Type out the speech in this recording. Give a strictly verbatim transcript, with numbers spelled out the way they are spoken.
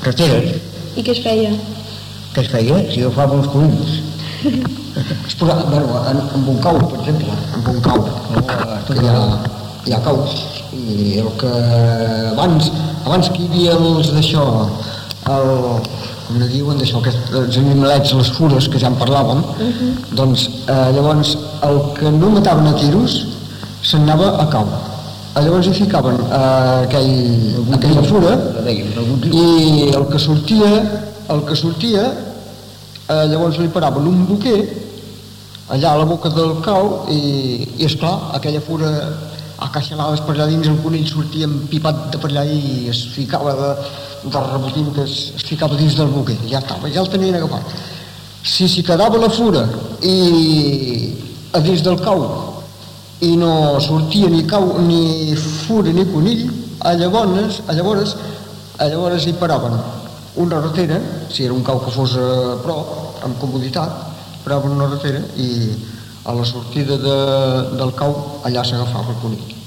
carteres. I què es feia? Què es feia? S'hi agafaven els conills. Es posava, bueno, en, en un cau, per exemple, en un cau, no? Que hi ha, hi ha caus, i el que abans, abans que hi havia els d'això, el, com ne diuen d'això, els animalets, les fures, que ja en parlàvem, uh-huh. Doncs eh, llavors el que no mataven a tiros se'n anava a cau. Llavors hi ficaven eh, aquell, aquella fura i el que sortia, el que sortia eh, llavors li paraven un boquer allà a la boca del cau i, i esclar, aquella fura a caixanades per allà dins, el conill sortia empipat de per allà i es ficava de, de rebotint que es, es ficava dins del boquer, ja estava, ja el tenien agafat. Si s'hi quedava la fura i a dins del cau i no sortia ni cau, ni fura ni conill, a llavors, a llavors, a llavors hi paraven una ratera, si era un cau que fos a prop, amb comoditat, paraven una ratera i a la sortida de, del cau allà s'agafava el conill.